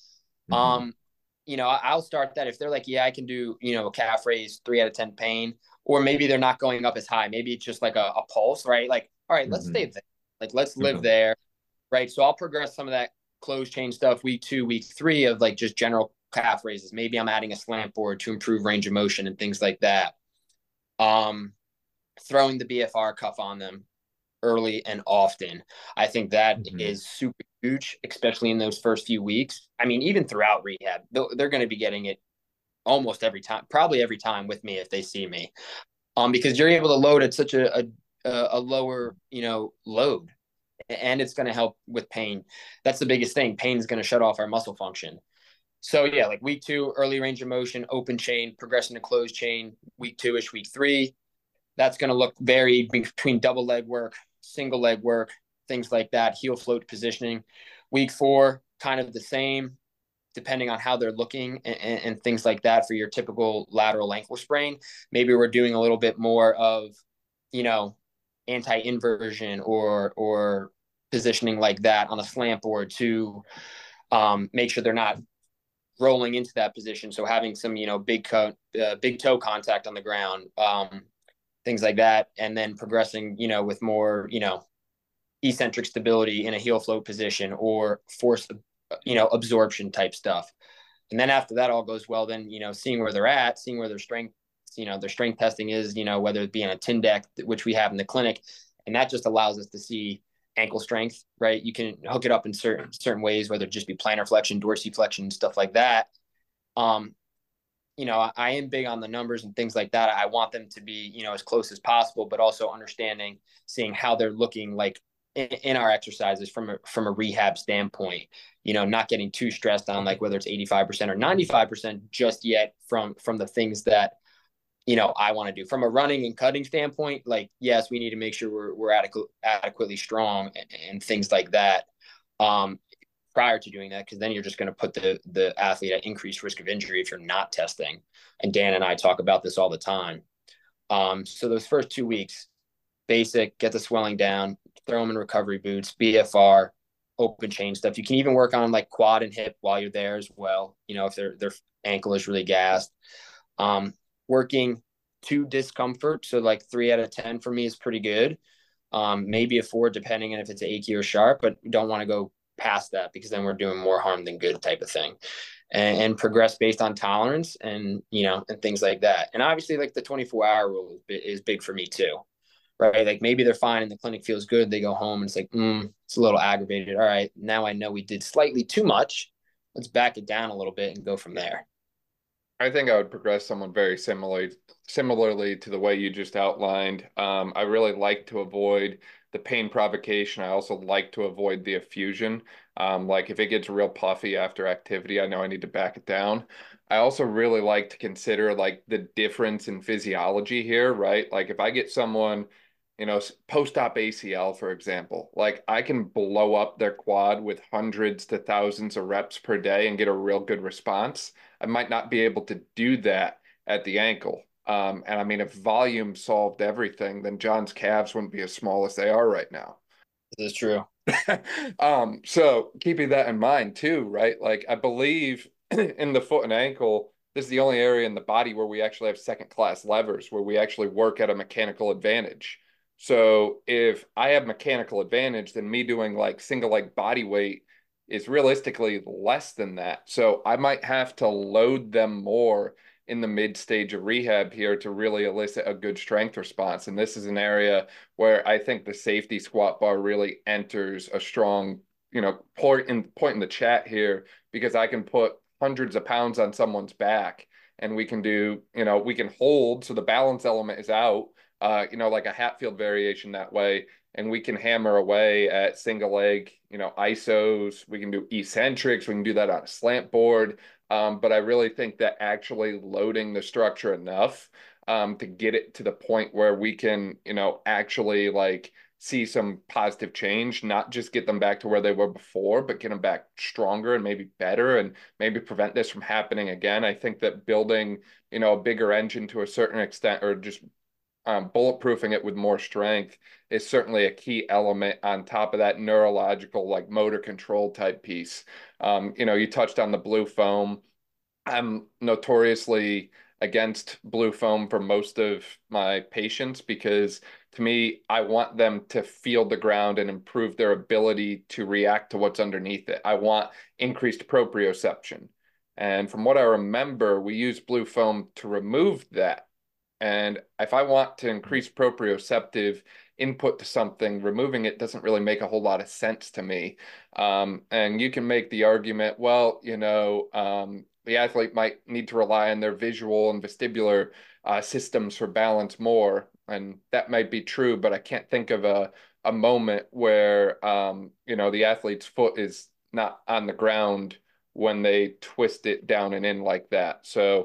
I'll start that if they're like, yeah, I can do, a calf raise, 3 out of 10 pain, or maybe they're not going up as high. Maybe it's just like a pulse, right? Like, all right, let's stay there. Like, let's live there, right? So I'll progress some of that closed chain stuff week 2, week 3 of like just general calf raises. Maybe I'm adding a slant board to improve range of motion and things like that. Throwing the BFR cuff on them early and often. I think that is super huge, especially in those first few weeks. I mean, even throughout rehab, they're going to be getting it almost every time, probably every time with me if they see me, because you're able to load at such a lower, load, and it's going to help with pain. That's the biggest thing. Pain is going to shut off our muscle function. So yeah, like week 2, early range of motion, open chain, progressing to closed chain, week 2-ish, week 3. That's going to look varied between double leg work, single leg work, things like that, heel float positioning. Week 4, kind of the same, depending on how they're looking and things like that for your typical lateral ankle sprain. Maybe we're doing a little bit more of, anti-inversion or positioning like that on a slant board to make sure they're not rolling into that position. So having some, big toe contact on the ground, things like that. And then progressing, with more, eccentric stability in a heel float position or force, absorption type stuff. And then after that all goes well, then, seeing where they're at, seeing where their strength, their strength testing is, whether it be on a Tyndek, which we have in the clinic. And that just allows us to see ankle strength, right? You can hook it up in certain ways, whether it just be plantar flexion, dorsiflexion, stuff like that. I am big on the numbers and things like that. I want them to be, as close as possible, but also understanding, seeing how they're looking like in our exercises from a rehab standpoint, not getting too stressed on like whether it's 85% or 95% just yet from the things that, I want to do from a running and cutting standpoint. Like, yes, we need to make sure we're adequately strong and things like that. Prior to doing that, because then you're just going to put the athlete at increased risk of injury if you're not testing. And Dan and I talk about this all the time. So those first 2 weeks, basic, get the swelling down, throw them in recovery boots, BFR, open chain stuff. You can even work on like quad and hip while you're there as well. If their ankle is really gassed. Working to discomfort. So like 3 out of 10 for me is pretty good. Maybe a 4 depending on if it's achy or sharp, but don't want to go past that, because then we're doing more harm than good type of thing, and progress based on tolerance and, and things like that. And obviously, like the 24-hour rule is big for me too, right? Like maybe they're fine and the clinic feels good. They go home and it's like, it's a little aggravated. All right, now I know we did slightly too much. Let's back it down a little bit and go from there. I think I would progress someone very similarly to the way you just outlined. I really like to avoid the pain provocation. I also like to avoid the effusion. Like if it gets real puffy after activity, I know I need to back it down. I also really like to consider like the difference in physiology here, right? Like if I get someone, post-op ACL, for example, like I can blow up their quad with hundreds to thousands of reps per day and get a real good response. I might not be able to do that at the ankle. And I mean, if volume solved everything, then John's calves wouldn't be as small as they are right now. This is true. So keeping that in mind too, right? Like I believe in the foot and ankle, this is the only area in the body where we actually have second class levers, where we actually work at a mechanical advantage. So if I have mechanical advantage, then me doing like single leg body weight is realistically less than that. So I might have to load them more in the mid stage of rehab here to really elicit a good strength response. And this is an area where I think the safety squat bar really enters a strong, point in the chat here, because I can put hundreds of pounds on someone's back and we can do, we can hold. So the balance element is out, like a Hatfield variation that way. And we can hammer away at single leg, isos. We can do eccentrics. We can do that on a slant board. But I really think that actually loading the structure enough to get it to the point where we can, actually like see some positive change, not just get them back to where they were before, but get them back stronger and maybe better and maybe prevent this from happening again. I think that building, a bigger engine to a certain extent, or just bulletproofing it with more strength, is certainly a key element on top of that neurological, like motor control type piece. You touched on the blue foam. I'm notoriously against blue foam for most of my patients, because to me, I want them to feel the ground and improve their ability to react to what's underneath it. I want increased proprioception. And from what I remember, we use blue foam to remove that. And if I want to increase proprioceptive input to something, removing it doesn't really make a whole lot of sense to me. And you can make the argument, well, the athlete might need to rely on their visual and vestibular systems for balance more. And that might be true, but I can't think of a moment where, the athlete's foot is not on the ground when they twist it down and in like that. So,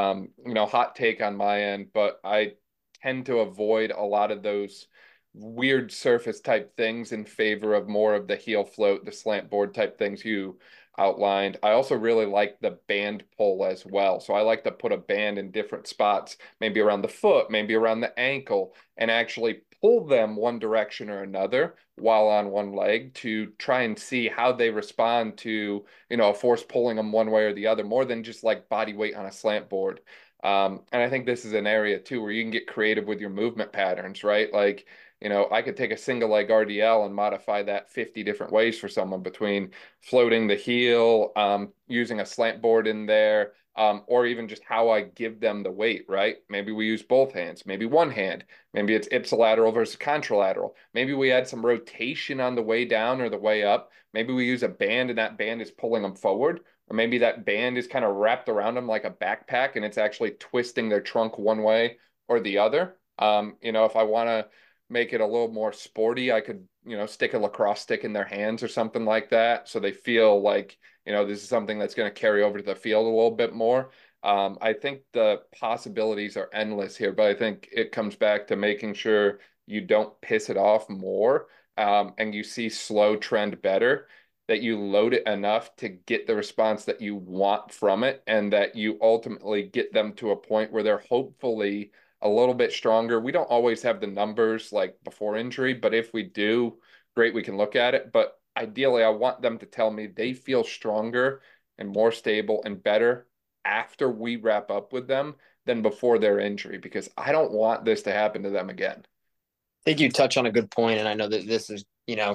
hot take on my end, but I tend to avoid a lot of those weird surface type things in favor of more of the heel float, the slant board type things you outlined. I also really like the band pull as well. So I like to put a band in different spots, maybe around the foot, maybe around the ankle, and actually pull them one direction or another while on one leg to try and see how they respond to, a force pulling them one way or the other, more than just like body weight on a slant board. And I think this is an area too where you can get creative with your movement patterns, right? Like, I could take a single leg RDL and modify that 50 different ways for someone, between floating the heel, using a slant board in there, or even just how I give them the weight, right? Maybe we use both hands, maybe one hand, maybe it's ipsilateral versus contralateral. Maybe we add some rotation on the way down or the way up. Maybe we use a band and that band is pulling them forward. Or maybe that band is kind of wrapped around them like a backpack and it's actually twisting their trunk one way or the other. If I want to make it a little more sporty, I could, stick a lacrosse stick in their hands or something like that, so they feel like, this is something that's going to carry over to the field a little bit more. I think the possibilities are endless here, but I think it comes back to making sure you don't piss it off more, and you see slow trend better, that you load it enough to get the response that you want from it, and that you ultimately get them to a point where they're hopefully a little bit stronger. We don't always have the numbers like before injury, but if we do, great, we can look at it. But ideally, I want them to tell me they feel stronger and more stable and better after we wrap up with them than before their injury, because I don't want this to happen to them again. I think you touch on a good point, and I know that this is,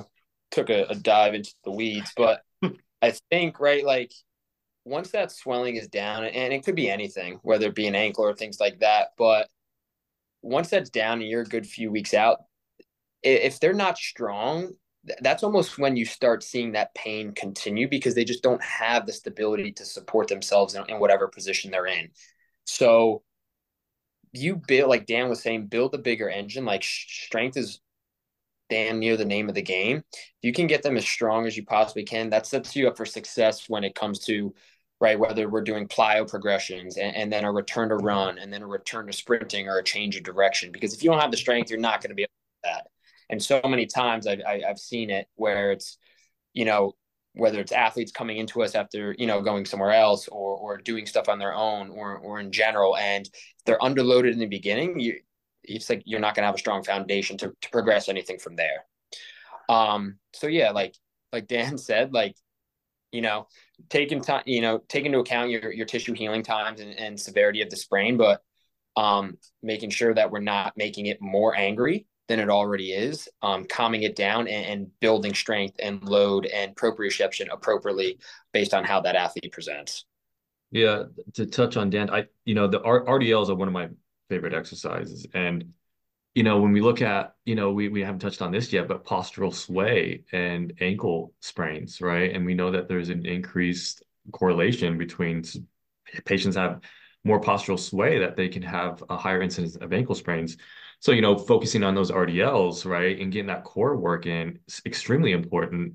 took a dive into the weeds, but I think, right, like once that swelling is down, and it could be anything, whether it be an ankle or things like that, but once that's down and you're a good few weeks out, if they're not strong, that's almost when you start seeing that pain continue because they just don't have the stability to support themselves in whatever position they're in. So you build, like Dan was saying, build a bigger engine. Like strength is damn near the name of the game. If you can get them as strong as you possibly can, that sets you up for success when it comes to, right, whether we're doing plyo progressions and then a return to run and then a return to sprinting or a change of direction. Because if you don't have the strength, you're not going to be able to do that. And so many times I've seen it where it's, you know, whether it's athletes coming into us after, you know, going somewhere else or doing stuff on their own or in general, and they're underloaded in the beginning, it's like you're not going to have a strong foundation to progress anything from there. So yeah, like Dan said, like, you know, taking time, you know, take into account your tissue healing times and severity of the sprain, but making sure that we're not making it more angry than it already is, calming it down and building strength and load and proprioception appropriately based on how that athlete presents. Yeah, to touch on Dan, the RDLs are one of my favorite exercises. And, when we look at, we haven't touched on this yet, but postural sway and ankle sprains, right? And we know that there's an increased correlation between patients have more postural sway, that they can have a higher incidence of ankle sprains. So, focusing on those RDLs, right, and getting that core work in is extremely important.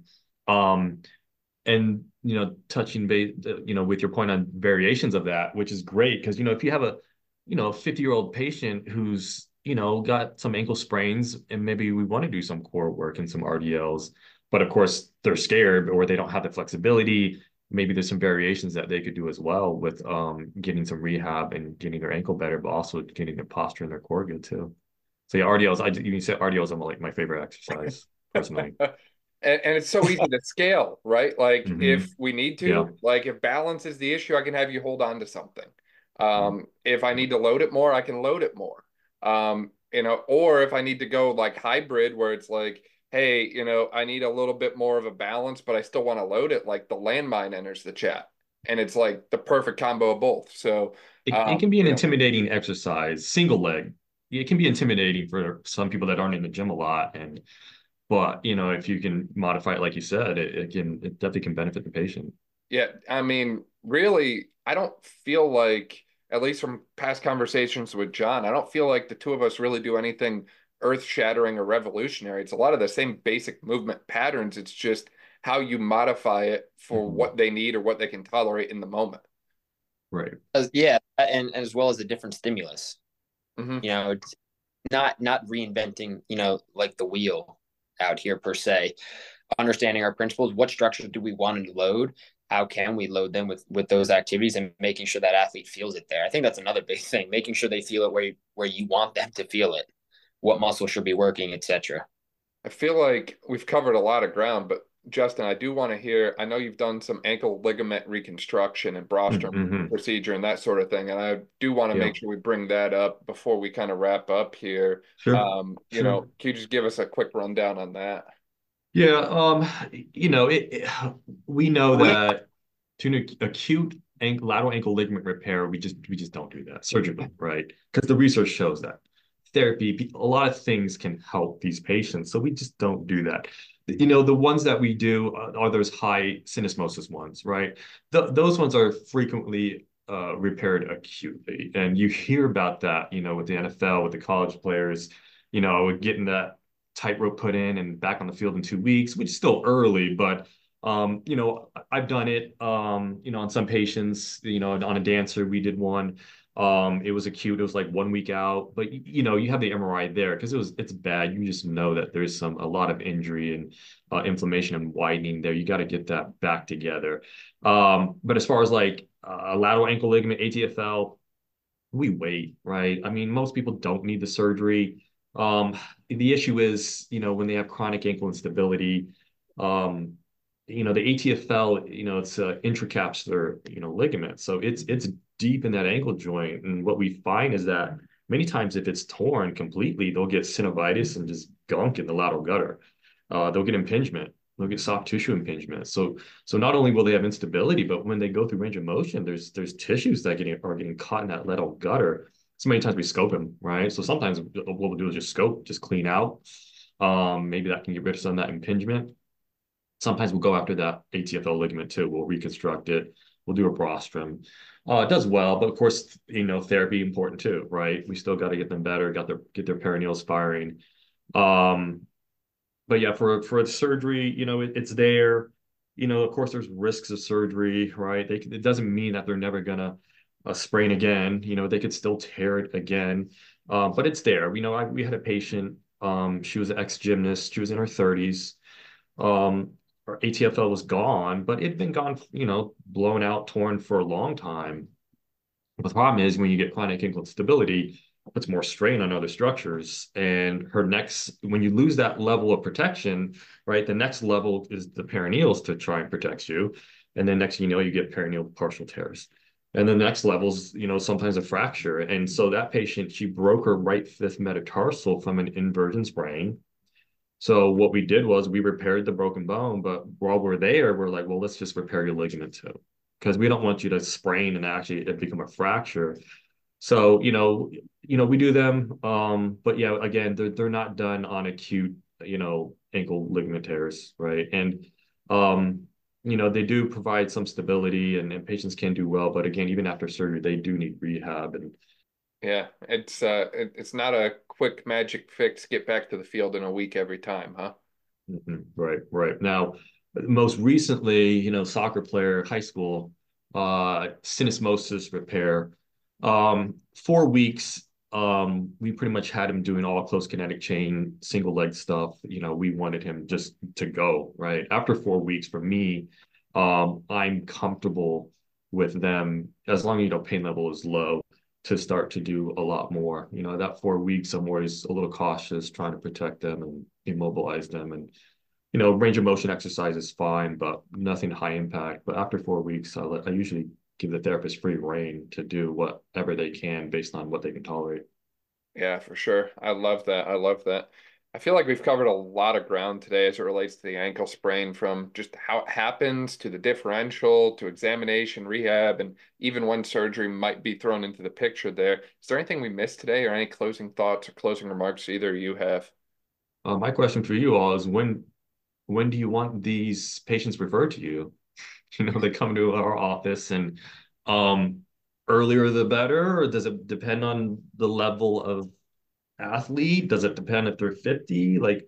And, touching base, with your point on variations of that, which is great because, if you have a 50-year-old patient who's, got some ankle sprains and maybe we want to do some core work and some RDLs, but of course they're scared or they don't have the flexibility. Maybe there's some variations that they could do as well with getting some rehab and getting their ankle better, but also getting their posture and their core good too. So yeah, RDLs, you said RDLs are like my favorite exercise personally. And it's so easy to scale, right? Like if we need to, Yeah. like if balance is the issue, I can have you hold on to something. If I need to load it more, I can load it more. Or if I need to go like hybrid where it's like, hey, I need a little bit more of a balance, but I still want to load it, like the landmine enters the chat. And it's like the perfect combo of both. So it can be an intimidating exercise, single leg. It can be intimidating for some people that aren't in the gym a lot. But if you can modify it, like you said, it definitely can benefit the patient. Yeah, I mean, really, I don't feel like, at least from past conversations with John, I don't feel like the two of us really do anything earth-shattering or revolutionary. It's a lot of the same basic movement patterns. It's just how you modify it for what they need or what they can tolerate in the moment. Right. Yeah, and as well as a different stimulus. Mm-hmm. It's not reinventing, like the wheel out here per se. Understanding our principles, what structures do we want to load? How can we load them with those activities and making sure that athlete feels it there? I think that's another big thing, making sure they feel it where you want them to feel it, what muscle should be working, etc. I feel like we've covered a lot of ground, but Justin, I do want to hear, I know you've done some ankle ligament reconstruction and Brostrom procedure and that sort of thing. And I do want to make sure we bring that up before we kind of wrap up here. Sure. Can you just give us a quick rundown on that? Yeah. We know that to an acute lateral ankle ligament repair, we just don't do that surgically, right? Because the research shows that therapy, a lot of things can help these patients. So we just don't do that. The ones that we do are those high syndesmosis ones, right? Those ones are frequently repaired acutely. And you hear about that, with the NFL, with the college players, getting that tightrope put in and back on the field in 2 weeks, which is still early, but I've done it, on some patients, on a dancer, we did one. It was acute. It was like 1 week out, but you have the MRI there because it's bad. You just know that there's a lot of injury and inflammation and widening there. You got to get that back together. But as far as like a lateral ankle ligament, ATFL, we wait, right? I mean, most people don't need the surgery. The issue is, when they have chronic ankle instability, the ATFL, it's an intracapsular, ligament. So it's deep in that ankle joint. And what we find is that many times if it's torn completely, they'll get synovitis and just gunk in the lateral gutter. They'll get impingement. they'll get soft tissue impingement. So not only will they have instability, but when they go through range of motion, there's tissues that are getting caught in that lateral gutter. So many times we scope them, right? So sometimes what we'll do is just scope, just clean out. Maybe that can get rid of some of that impingement. Sometimes we'll go after that ATFL ligament too. We'll reconstruct it. We'll do a rostrum. It does well, but of course, therapy important too, right? We still got to get them better, get their perineals firing. But yeah, for the surgery, it's there. Of course, there's risks of surgery, right? It doesn't mean that they're never gonna sprain again. They could still tear it again, but it's there. We had a patient. She was an ex-gymnast. She was in her 30s. Her ATFL was gone, but it'd been gone, blown out, torn for a long time. But the problem is when you get chronic ankle instability, it puts more strain on other structures. And when you lose that level of protection, right, the next level is the perineals to try and protect you. And then next thing you know, you get perineal partial tears. And then the next level's, sometimes a fracture. And so that patient, she broke her right fifth metatarsal from an inversion sprain. So what we did was we repaired the broken bone, but while we're there, we're like, well, let's just repair your ligament too, because we don't want you to sprain and actually it become a fracture. So, we do them. But yeah, again, they're not done on acute, ankle ligament tears, right? And, they do provide some stability and patients can do well. But again, even after surgery, they do need rehab. And yeah, it's not a quick magic fix, get back to the field in a week every time, huh? Right. Now, most recently, soccer player, high school, syndesmosis repair. 4 weeks, we pretty much had him doing all close kinetic chain, single leg stuff. We wanted him just to go, right? After 4 weeks, for me, I'm comfortable with them as long as, pain level is low to start to do a lot more. That 4 weeks, I'm always a little cautious, trying to protect them and immobilize them. And, range of motion exercise is fine, but nothing high impact. But after 4 weeks, I usually give the therapist free rein to do whatever they can based on what they can tolerate. Yeah, for sure. I love that. I love that. I feel like we've covered a lot of ground today as it relates to the ankle sprain, from just how it happens to the differential to examination, rehab, and even when surgery might be thrown into the picture there. Is there anything we missed today or any closing thoughts or closing remarks either of you have? My question for you all is when do you want these patients referred to you? They come to our office and earlier the better, or does it depend on the level of athlete? Does it depend if they're 50? Like,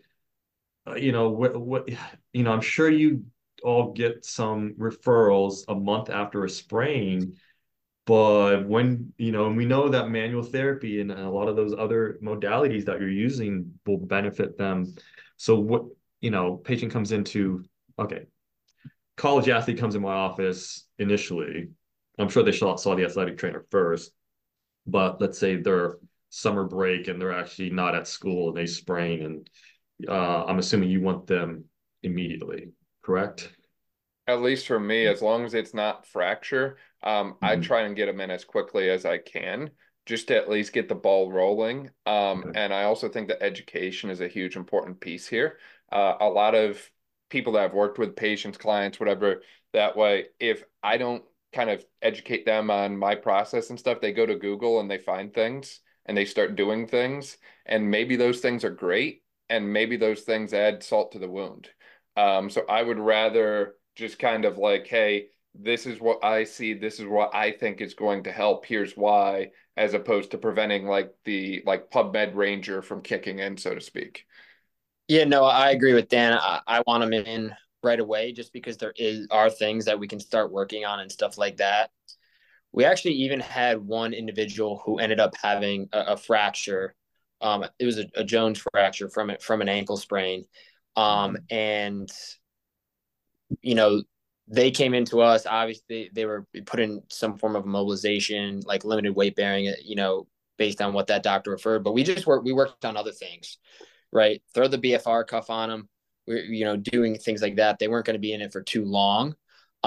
I'm sure you all get some referrals a month after a sprain, but and we know that manual therapy and a lot of those other modalities that you're using will benefit them. So patient comes into, okay, college athlete comes in my office initially. I'm sure they saw the athletic trainer first, but let's say they're summer break and they're actually not at school and they sprain, and I'm assuming you want them immediately, correct? At least for me, as long as it's not fracture, I try and get them in as quickly as I can, just to at least get the ball rolling. Okay. And I also think that education is a huge important piece here. A lot of people that I've worked with, patients, clients, whatever, that way, if I don't kind of educate them on my process and stuff, they go to Google and they find things and they start doing things. And maybe those things are great, and maybe those things add salt to the wound. So I would rather just kind of like, hey, this is what I see, this is what I think is going to help, here's why, as opposed to preventing like the PubMed Ranger from kicking in, so to speak. Yeah, no, I agree with Dan. I want them in right away just because are things that we can start working on and stuff like that. We actually even had one individual who ended up having a fracture. It was a Jones fracture from an ankle sprain. And they came into us. Obviously, they were put in some form of mobilization, like limited weight bearing, based on what that doctor referred. But we worked on other things, right? Throw the BFR cuff on them. We're, doing things like that. They weren't going to be in it for too long.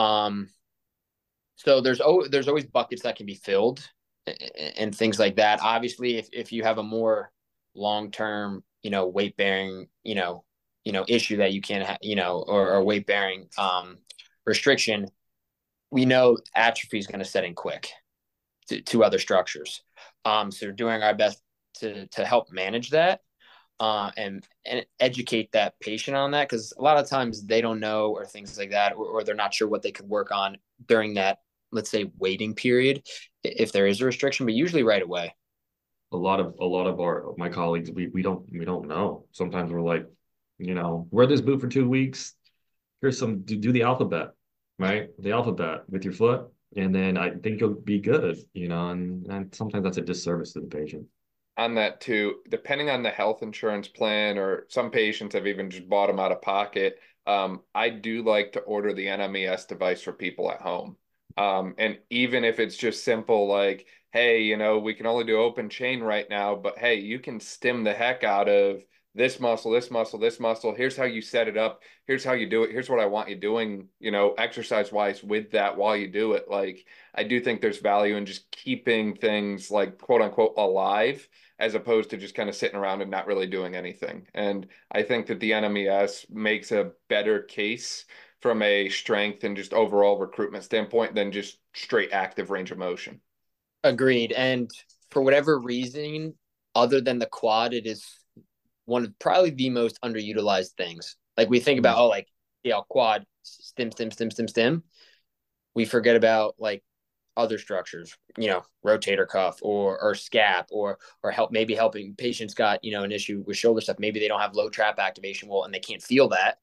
So there's always buckets that can be filled and things like that. Obviously, if you have a more long-term, weight bearing, issue that you can't or weight bearing restriction, we know atrophy is going to set in quick to other structures. So we're doing our best to help manage that, and educate that patient on that, because a lot of times they don't know, or things like that, or they're not sure what they could work on during that, let's say, waiting period, if there is a restriction, but usually right away. A lot of my colleagues, we don't know. Sometimes we're like, wear this boot for 2 weeks. Here's some, do the alphabet, right? The alphabet with your foot, and then I think you'll be good, and sometimes that's a disservice to the patient. On that too, depending on the health insurance plan, or some patients have even just bought them out of pocket. I do like to order the NMES device for people at home. And even if it's just simple, like, hey, we can only do open chain right now, but hey, you can stim the heck out of this muscle, this muscle, this muscle. Here's how you set it up. Here's how you do it. Here's what I want you doing, exercise wise with that while you do it. Like, I do think there's value in just keeping things, like, quote unquote, alive, as opposed to just kind of sitting around and not really doing anything. And I think that the NMES makes a better case from a strength and just overall recruitment standpoint than just straight active range of motion. Agreed. And for whatever reason, other than the quad, it is one of probably the most underutilized things. Like, we think about, quad, stim, stim, stim, stim, stim. We forget about, like, other structures, rotator cuff or scap, or helping patients got, an issue with shoulder stuff. Maybe they don't have low trap activation, and they can't feel that,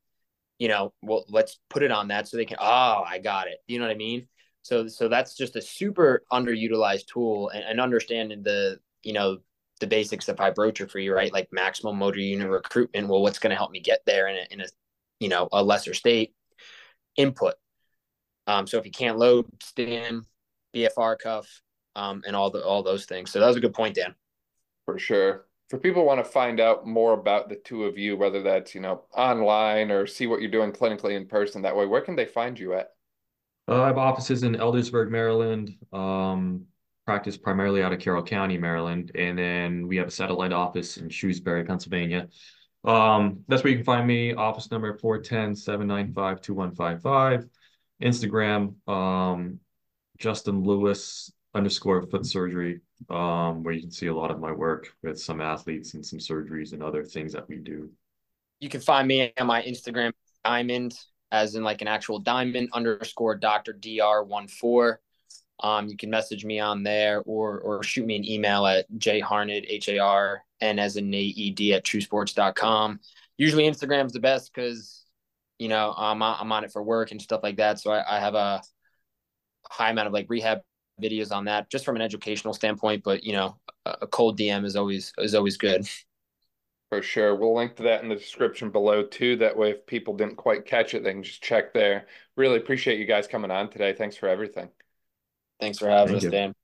let's put it on that so they can, I got it. You know what I mean? So that's just a super underutilized tool, and understanding the basics of hypertrophy, right? Like maximal motor unit recruitment. Well, what's going to help me get there in a lesser state? Input. So if you can't load, stim, BFR cuff, and all those things. So that was a good point, Dan. For sure. For people who want to find out more about the two of you, whether that's, online or see what you're doing clinically in person that way, where can they find you at? I have offices in Eldersburg, Maryland, practice primarily out of Carroll County, Maryland, and then we have a satellite office in Shrewsbury, Pennsylvania. That's where you can find me. Office number 410-795-2155. Instagram, Justin Lewis _foot surgery, where you can see a lot of my work with some athletes and some surgeries and other things that we do. You can find me on my Instagram, diamond, as in like an actual diamond _ Dr. DR14. You can message me on there, or shoot me an email at jharned, HARN as in AED, at truesports.com. Usually Instagram's the best because, I'm on it for work and stuff like that. So I have a high amount of like rehab videos on that, just from an educational standpoint. But, a cold DM is always good. For sure. We'll link to that in the description below too. That way, if people didn't quite catch it, they can just check there. Really appreciate you guys coming on today. Thanks for everything. Thanks for having us, Dan.